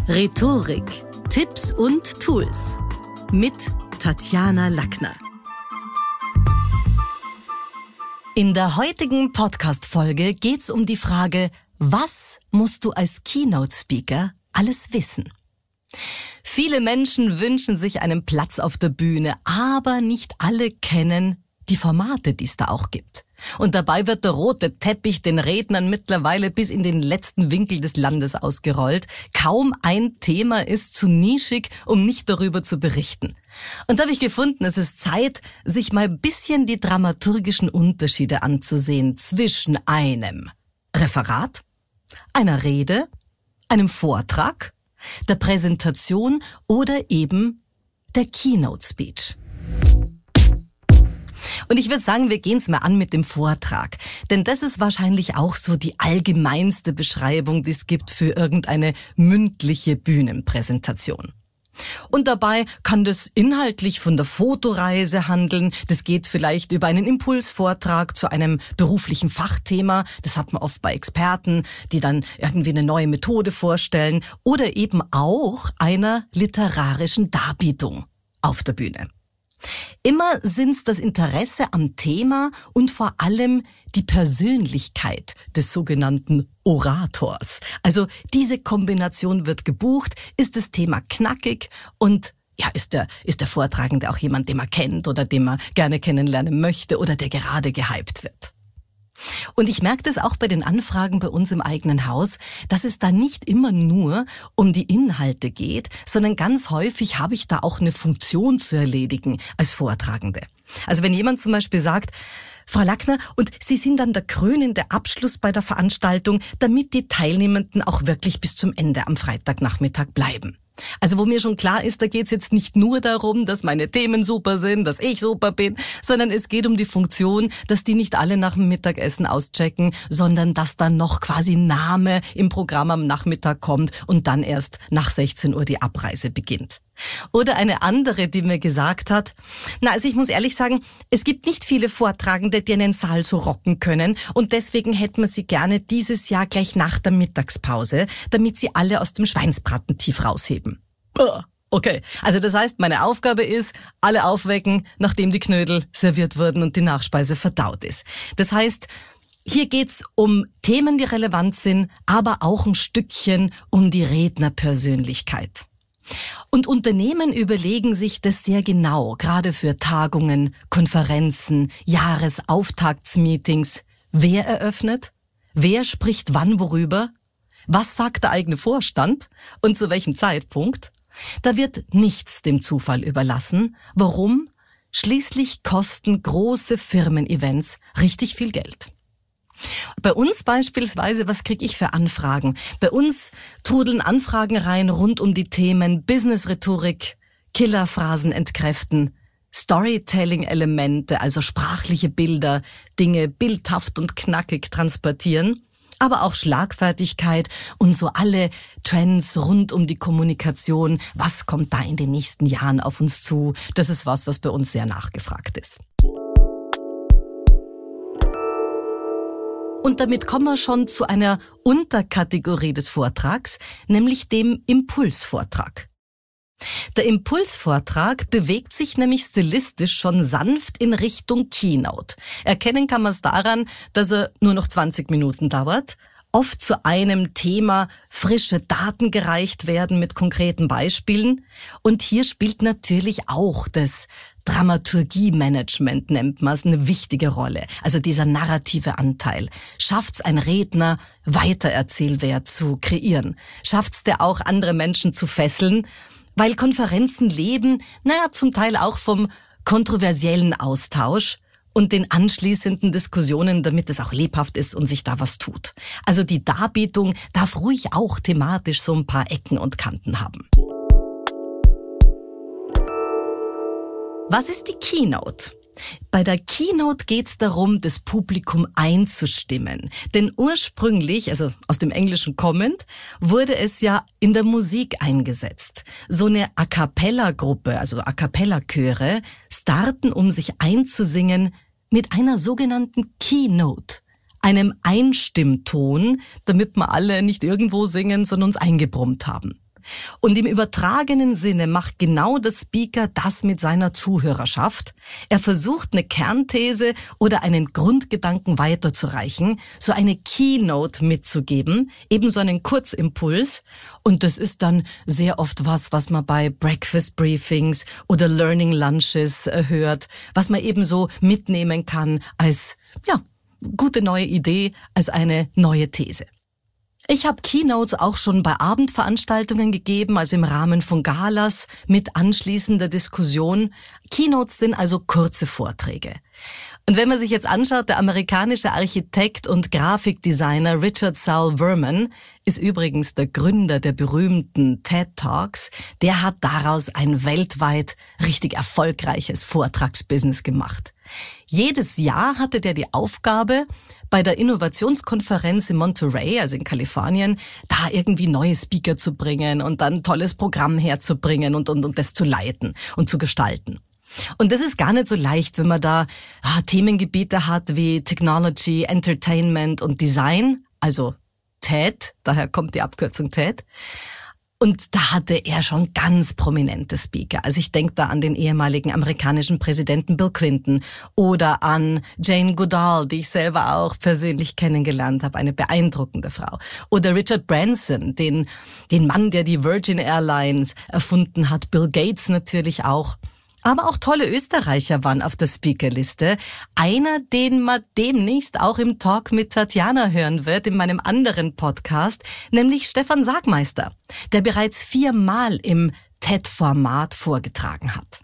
Rhetorik, Tipps und Tools mit Tatjana Lackner. In der heutigen Podcast-Folge geht's um die Frage, was musst du als Keynote-Speaker alles wissen? Viele Menschen wünschen sich einen Platz auf der Bühne, aber nicht alle kennen die Formate, die es da auch gibt. Und dabei wird der rote Teppich den Rednern mittlerweile bis in den letzten Winkel des Landes ausgerollt. Kaum ein Thema ist zu nischig, um nicht darüber zu berichten. Und da habe ich gefunden, es ist Zeit, sich mal ein bisschen die dramaturgischen Unterschiede anzusehen zwischen einem Referat, einer Rede, einem Vortrag, der Präsentation oder eben der Keynote Speech. Und ich würde sagen, wir gehen es mal an mit dem Vortrag. Denn das ist wahrscheinlich auch so die allgemeinste Beschreibung, die es gibt für irgendeine mündliche Bühnenpräsentation. Und dabei kann das inhaltlich von der Fotoreise handeln. Das geht vielleicht über einen Impulsvortrag zu einem beruflichen Fachthema. Das hat man oft bei Experten, die dann irgendwie eine neue Methode vorstellen. Oder eben auch einer literarischen Darbietung auf der Bühne. Immer sind's das Interesse am Thema und vor allem die Persönlichkeit des sogenannten Orators. Also diese Kombination wird gebucht, ist das Thema knackig und ist der Vortragende auch jemand, den man kennt oder den man gerne kennenlernen möchte oder der gerade gehypt wird. Und ich merke das auch bei den Anfragen bei uns im eigenen Haus, dass es da nicht immer nur um die Inhalte geht, sondern ganz häufig habe ich da auch eine Funktion zu erledigen als Vortragende. Also wenn jemand zum Beispiel sagt, Frau Lackner, und Sie sind dann der krönende Abschluss bei der Veranstaltung, damit die Teilnehmenden auch wirklich bis zum Ende am Freitagnachmittag bleiben. Also wo mir schon klar ist, da geht's jetzt nicht nur darum, dass meine Themen super sind, dass ich super bin, sondern es geht um die Funktion, dass die nicht alle nach dem Mittagessen auschecken, sondern dass dann noch quasi Name im Programm am Nachmittag kommt und dann erst nach 16 Uhr die Abreise beginnt. Oder eine andere, die mir gesagt hat, also ich muss ehrlich sagen, es gibt nicht viele Vortragende, die einen Saal so rocken können und deswegen hätten wir sie gerne dieses Jahr gleich nach der Mittagspause, damit sie alle aus dem Schweinsbraten tief rausheben. Okay, also das heißt, meine Aufgabe ist, alle aufwecken, nachdem die Knödel serviert wurden und die Nachspeise verdaut ist. Das heißt, hier geht's um Themen, die relevant sind, aber auch ein Stückchen um die Rednerpersönlichkeit. Und Unternehmen überlegen sich das sehr genau, gerade für Tagungen, Konferenzen, Jahresauftaktsmeetings. Wer eröffnet? Wer spricht wann worüber? Was sagt der eigene Vorstand? Und zu welchem Zeitpunkt? Da wird nichts dem Zufall überlassen. Warum? Schließlich kosten große Firmen-Events richtig viel Geld. Bei uns beispielsweise, was kriege ich für Anfragen? Bei uns trudeln Anfragen rein rund um die Themen Business-Rhetorik, Killerphrasen entkräften, Storytelling-Elemente, also sprachliche Bilder, Dinge bildhaft und knackig transportieren, aber auch Schlagfertigkeit und so alle Trends rund um die Kommunikation. Was kommt da in den nächsten Jahren auf uns zu? Das ist was bei uns sehr nachgefragt ist. Und damit kommen wir schon zu einer Unterkategorie des Vortrags, nämlich dem Impulsvortrag. Der Impulsvortrag bewegt sich nämlich stilistisch schon sanft in Richtung Keynote. Erkennen kann man es daran, dass er nur noch 20 Minuten dauert, oft zu einem Thema frische Daten gereicht werden mit konkreten Beispielen. Und hier spielt natürlich auch das Dramaturgie-Management, nennt man es, eine wichtige Rolle. Also dieser narrative Anteil. Schafft's ein Redner, Weitererzählwert zu kreieren? Schafft's der auch, andere Menschen zu fesseln? Weil Konferenzen leben, zum Teil auch vom kontroversiellen Austausch und den anschließenden Diskussionen, damit es auch lebhaft ist und sich da was tut. Also die Darbietung darf ruhig auch thematisch so ein paar Ecken und Kanten haben. Was ist die Keynote? Bei der Keynote geht's darum, das Publikum einzustimmen. Denn ursprünglich, also aus dem Englischen kommend, wurde es ja in der Musik eingesetzt. So eine A-Cappella-Gruppe, also A-Cappella-Chöre, starten, um sich einzusingen, mit einer sogenannten Keynote, einem Einstimmton, damit wir alle nicht irgendwo singen, sondern uns eingebrummt haben. Und im übertragenen Sinne macht genau der Speaker das mit seiner Zuhörerschaft. Er versucht, eine Kernthese oder einen Grundgedanken weiterzureichen, so eine Keynote mitzugeben, eben so einen Kurzimpuls. Und das ist dann sehr oft was man bei Breakfast Briefings oder Learning Lunches hört, was man eben so mitnehmen kann als, gute neue Idee, als eine neue These. Ich habe Keynotes auch schon bei Abendveranstaltungen gegeben, also im Rahmen von Galas mit anschließender Diskussion. Keynotes sind also kurze Vorträge. Und wenn man sich jetzt anschaut, der amerikanische Architekt und Grafikdesigner Richard Saul Wurman ist übrigens der Gründer der berühmten TED Talks. Der hat daraus ein weltweit richtig erfolgreiches Vortragsbusiness gemacht. Jedes Jahr hatte der die Aufgabe, bei der Innovationskonferenz in Monterey, also in Kalifornien, da irgendwie neue Speaker zu bringen und dann ein tolles Programm herzubringen und das zu leiten und zu gestalten. Und das ist gar nicht so leicht, wenn man da Themengebiete hat wie Technology, Entertainment und Design, also TED, daher kommt die Abkürzung TED. Und da hatte er schon ganz prominente Speaker. Also ich denke da an den ehemaligen amerikanischen Präsidenten Bill Clinton oder an Jane Goodall, die ich selber auch persönlich kennengelernt habe, eine beeindruckende Frau. Oder Richard Branson, den Mann, der die Virgin Airlines erfunden hat, Bill Gates natürlich auch. Aber auch tolle Österreicher waren auf der Speakerliste. Einer, den man demnächst auch im Talk mit Tatjana hören wird, in meinem anderen Podcast, nämlich Stefan Sagmeister, der bereits 4-mal im TED-Format vorgetragen hat.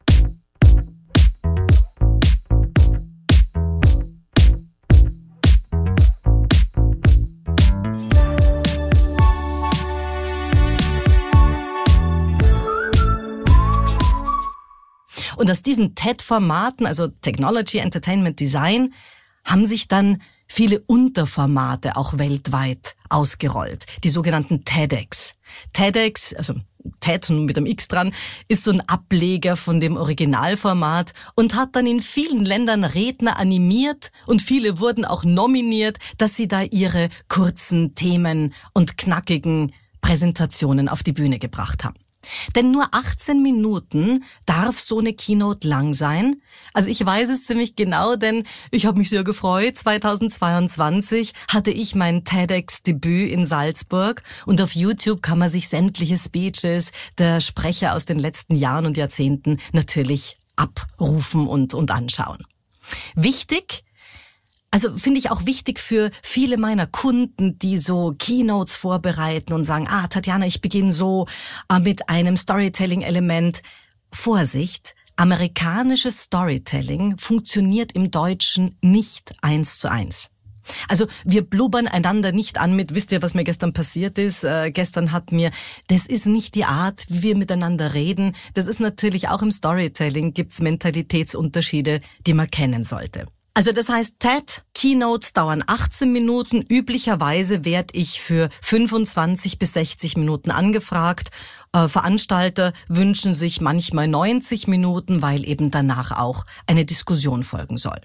Und aus diesen TED-Formaten, also Technology, Entertainment, Design, haben sich dann viele Unterformate auch weltweit ausgerollt. Die sogenannten TEDx. TEDx, also TED mit einem X dran, ist so ein Ableger von dem Originalformat und hat dann in vielen Ländern Redner animiert und viele wurden auch nominiert, dass sie da ihre kurzen Themen und knackigen Präsentationen auf die Bühne gebracht haben. Denn nur 18 Minuten darf so eine Keynote lang sein. Also ich weiß es ziemlich genau, denn ich habe mich sehr gefreut. 2022 hatte ich mein TEDx-Debüt in Salzburg und auf YouTube kann man sich sämtliche Speeches der Sprecher aus den letzten Jahren und Jahrzehnten natürlich abrufen und anschauen. Wichtig, also finde ich auch wichtig für viele meiner Kunden, die so Keynotes vorbereiten und sagen, Tatjana, ich beginne so mit einem Storytelling-Element. Vorsicht, amerikanisches Storytelling funktioniert im Deutschen nicht 1:1. Also wir blubbern einander nicht an mit, wisst ihr, was mir gestern passiert ist? Gestern das ist nicht die Art, wie wir miteinander reden. Das ist natürlich auch im Storytelling, gibt's Mentalitätsunterschiede, die man kennen sollte. Also das heißt, TED-Keynotes dauern 18 Minuten. Üblicherweise werde ich für 25 bis 60 Minuten angefragt. Veranstalter wünschen sich manchmal 90 Minuten, weil eben danach auch eine Diskussion folgen soll.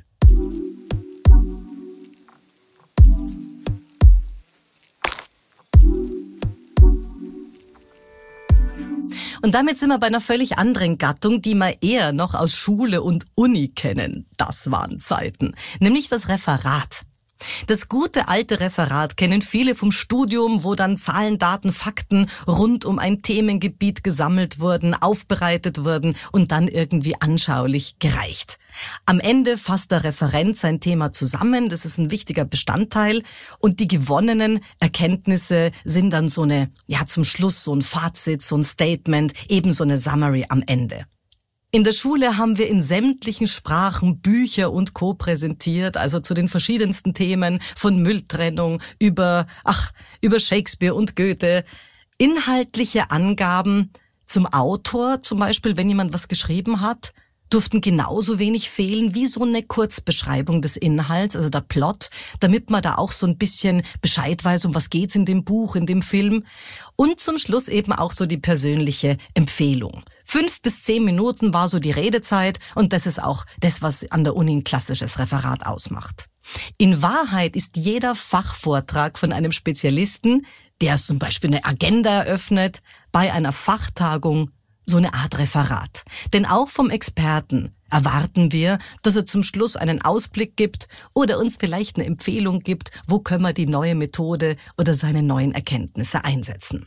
Und damit sind wir bei einer völlig anderen Gattung, die wir eher noch aus Schule und Uni kennen. Das waren Zeiten. Nämlich das Referat. Das gute alte Referat kennen viele vom Studium, wo dann Zahlen, Daten, Fakten rund um ein Themengebiet gesammelt wurden, aufbereitet wurden und dann irgendwie anschaulich gereicht. Am Ende fasst der Referent sein Thema zusammen, das ist ein wichtiger Bestandteil und die gewonnenen Erkenntnisse sind dann zum Schluss so ein Fazit, so ein Statement, eben so eine Summary am Ende. In der Schule haben wir in sämtlichen Sprachen Bücher und Co. präsentiert, also zu den verschiedensten Themen von Mülltrennung über Shakespeare und Goethe. Inhaltliche Angaben zum Autor, zum Beispiel, wenn jemand was geschrieben hat, durften genauso wenig fehlen wie so eine Kurzbeschreibung des Inhalts, also der Plot, damit man da auch so ein bisschen Bescheid weiß, um was geht's in dem Buch, in dem Film. Und zum Schluss eben auch so die persönliche Empfehlung. 5 bis 10 Minuten war so die Redezeit und das ist auch das, was an der Uni ein klassisches Referat ausmacht. In Wahrheit ist jeder Fachvortrag von einem Spezialisten der zum Beispiel eine Agenda eröffnet, bei einer Fachtagung so eine Art Referat. Denn auch vom Experten erwarten wir, dass er zum Schluss einen Ausblick gibt oder uns vielleicht eine Empfehlung gibt, wo können wir die neue Methode oder seine neuen Erkenntnisse einsetzen.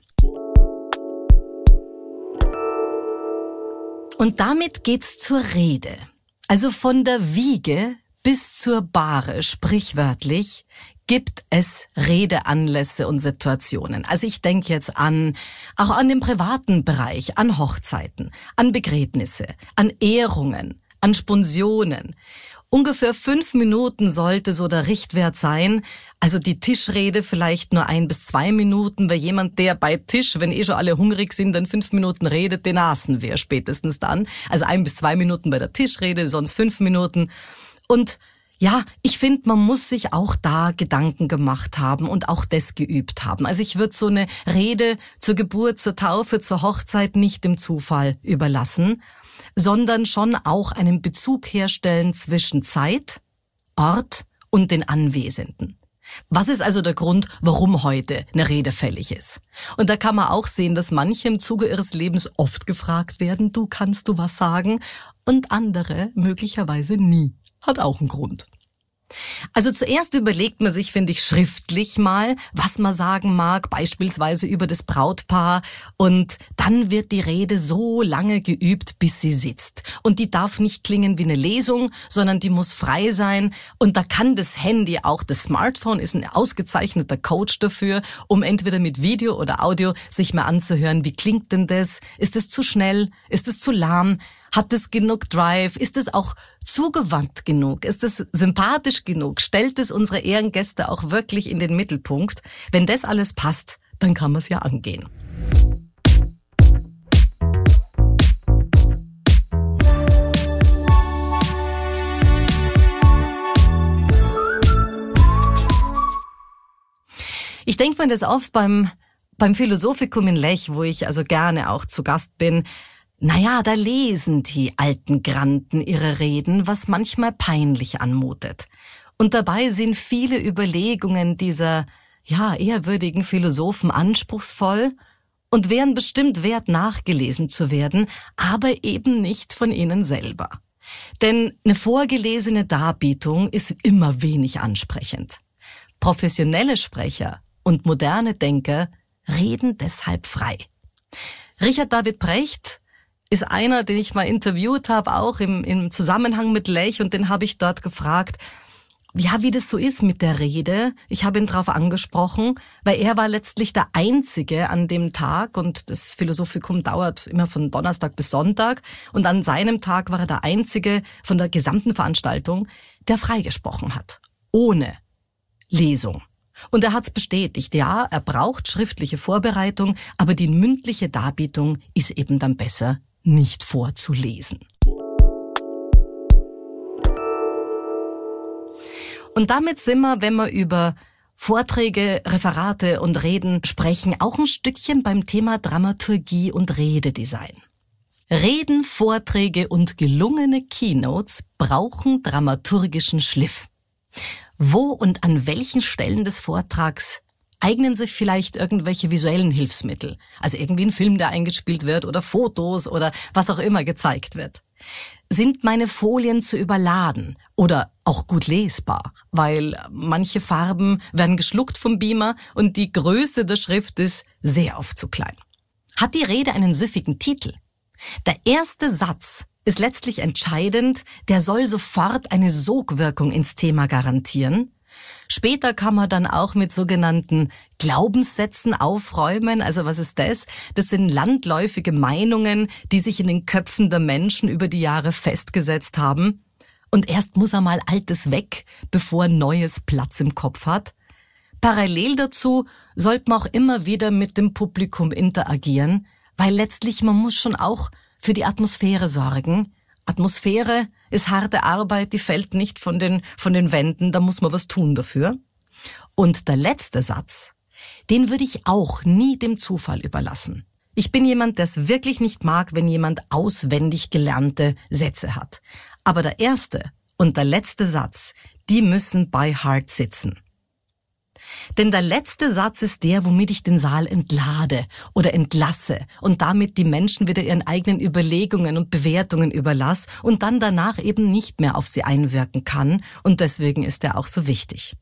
Und damit geht's zur Rede. Also von der Wiege bis zur Bahre, sprichwörtlich, gibt es Redeanlässe und Situationen. Also ich denke jetzt auch an den privaten Bereich, an Hochzeiten, an Begräbnisse, an Ehrungen, an Sponsionen. Ungefähr 5 Minuten sollte so der Richtwert sein. Also die Tischrede vielleicht nur 1 bis 2 Minuten, weil jemand, der bei Tisch, wenn schon alle hungrig sind, dann 5 Minuten redet, den aßen wir spätestens dann. Also 1 bis 2 Minuten bei der Tischrede, sonst 5 Minuten. Und ja, ich finde, man muss sich auch da Gedanken gemacht haben und auch das geübt haben. Also ich würde so eine Rede zur Geburt, zur Taufe, zur Hochzeit nicht dem Zufall überlassen, sondern schon auch einen Bezug herstellen zwischen Zeit, Ort und den Anwesenden. Was ist also der Grund, warum heute eine Rede fällig ist? Und da kann man auch sehen, dass manche im Zuge ihres Lebens oft gefragt werden, kannst du was sagen? Und andere möglicherweise nie. Hat auch einen Grund. Also zuerst überlegt man sich, finde ich, schriftlich mal, was man sagen mag, beispielsweise über das Brautpaar. Und dann wird die Rede so lange geübt, bis sie sitzt. Und die darf nicht klingen wie eine Lesung, sondern die muss frei sein. Und da kann das Handy, auch das Smartphone, ist ein ausgezeichneter Coach dafür, um entweder mit Video oder Audio sich mal anzuhören, wie klingt denn das? Ist es zu schnell? Ist es zu lahm? Hat es genug Drive? Ist es auch zugewandt genug? Ist es sympathisch genug? Stellt es unsere Ehrengäste auch wirklich in den Mittelpunkt? Wenn das alles passt, dann kann man es ja angehen. Ich denke mir das oft beim Philosophikum in Lech, wo ich also gerne auch zu Gast bin. Naja, da lesen die alten Granden ihre Reden, was manchmal peinlich anmutet. Und dabei sind viele Überlegungen dieser, ehrwürdigen Philosophen anspruchsvoll und wären bestimmt wert, nachgelesen zu werden, aber eben nicht von ihnen selber. Denn eine vorgelesene Darbietung ist immer wenig ansprechend. Professionelle Sprecher und moderne Denker reden deshalb frei. Richard David Precht ist einer, den ich mal interviewt habe, auch im Zusammenhang mit Lech, und den habe ich dort gefragt, wie das so ist mit der Rede. Ich habe ihn darauf angesprochen, weil er war letztlich der Einzige an dem Tag, und das Philosophikum dauert immer von Donnerstag bis Sonntag, und an seinem Tag war er der Einzige von der gesamten Veranstaltung, der freigesprochen hat, ohne Lesung. Und er hat's bestätigt, ja, er braucht schriftliche Vorbereitung, aber die mündliche Darbietung ist eben dann besser nicht vorzulesen. Und damit sind wir, wenn wir über Vorträge, Referate und Reden sprechen, auch ein Stückchen beim Thema Dramaturgie und Rededesign. Reden, Vorträge und gelungene Keynotes brauchen dramaturgischen Schliff. Wo und an welchen Stellen des Vortrags eignen sich vielleicht irgendwelche visuellen Hilfsmittel? Also irgendwie ein Film, der eingespielt wird, oder Fotos oder was auch immer gezeigt wird. Sind meine Folien zu überladen oder auch gut lesbar? Weil manche Farben werden geschluckt vom Beamer und die Größe der Schrift ist sehr oft zu klein. Hat die Rede einen süffigen Titel? Der erste Satz ist letztlich entscheidend, der soll sofort eine Sogwirkung ins Thema garantieren. Später kann man dann auch mit sogenannten Glaubenssätzen aufräumen. Also was ist das? Das sind landläufige Meinungen, die sich in den Köpfen der Menschen über die Jahre festgesetzt haben. Und erst muss einmal Altes weg, bevor Neues Platz im Kopf hat. Parallel dazu sollte man auch immer wieder mit dem Publikum interagieren, weil letztlich man muss schon auch für die Atmosphäre sorgen. Atmosphäre ist harte Arbeit, die fällt nicht von den Wänden, da muss man was tun dafür. Und der letzte Satz, den würde ich auch nie dem Zufall überlassen. Ich bin jemand, der es wirklich nicht mag, wenn jemand auswendig gelernte Sätze hat. Aber der erste und der letzte Satz, die müssen by heart sitzen. Denn der letzte Satz ist der, womit ich den Saal entlade oder entlasse und damit die Menschen wieder ihren eigenen Überlegungen und Bewertungen überlasse und dann danach eben nicht mehr auf sie einwirken kann. Und deswegen ist er auch so wichtig.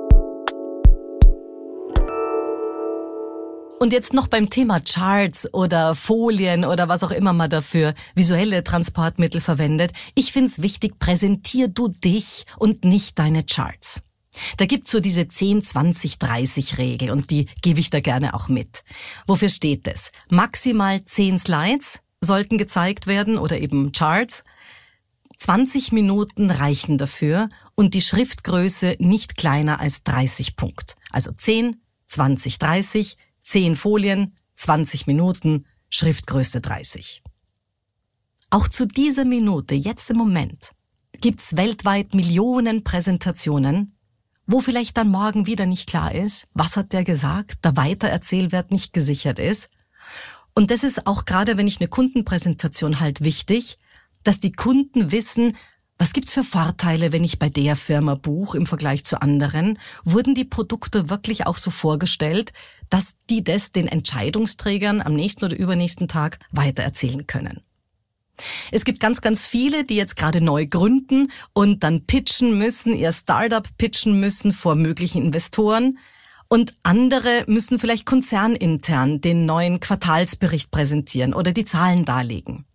Und jetzt noch beim Thema Charts oder Folien oder was auch immer man dafür visuelle Transportmittel verwendet. Ich find's wichtig, präsentier du dich und nicht deine Charts. Da gibt's so diese 10-20-30-Regel und die gebe ich da gerne auch mit. Wofür steht das? Maximal 10 Slides sollten gezeigt werden oder eben Charts. 20 Minuten reichen dafür und die Schriftgröße nicht kleiner als 30 Punkt. Also 10, 20, 30, 10 Folien, 20 Minuten, Schriftgröße 30. Auch zu dieser Minute, jetzt im Moment, gibt's weltweit Millionen Präsentationen, wo vielleicht dann morgen wieder nicht klar ist, was hat der gesagt, der Weitererzählwert nicht gesichert ist. Und das ist auch gerade, wenn ich eine Kundenpräsentation halt wichtig, dass die Kunden wissen, was gibt's für Vorteile, wenn ich bei der Firma buche im Vergleich zu anderen? Wurden die Produkte wirklich auch so vorgestellt, dass die das den Entscheidungsträgern am nächsten oder übernächsten Tag weitererzählen können? Es gibt ganz, ganz viele, die jetzt gerade neu gründen und dann pitchen müssen, ihr Startup pitchen müssen vor möglichen Investoren. Und andere müssen vielleicht konzernintern den neuen Quartalsbericht präsentieren oder die Zahlen darlegen.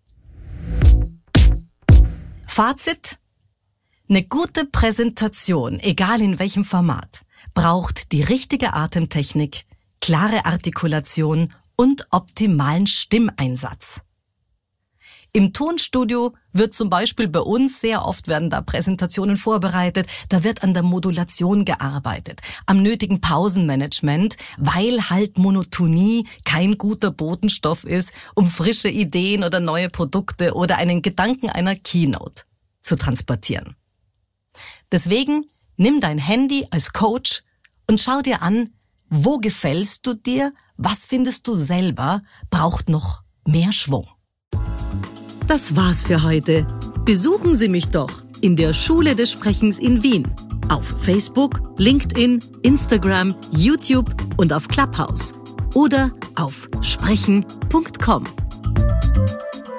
Fazit: Eine gute Präsentation, egal in welchem Format, braucht die richtige Atemtechnik, klare Artikulation und optimalen Stimmeinsatz. Im Tonstudio wird zum Beispiel bei uns sehr oft werden da Präsentationen vorbereitet, da wird an der Modulation gearbeitet, am nötigen Pausenmanagement, weil halt Monotonie kein guter Botenstoff ist, um frische Ideen oder neue Produkte oder einen Gedanken einer Keynote zu transportieren. Deswegen nimm dein Handy als Coach und schau dir an, wo gefällst du dir, was findest du selber, braucht noch mehr Schwung. Das war's für heute. Besuchen Sie mich doch in der Schule des Sprechens in Wien. Auf Facebook, LinkedIn, Instagram, YouTube und auf Clubhouse. Oder auf sprechen.com.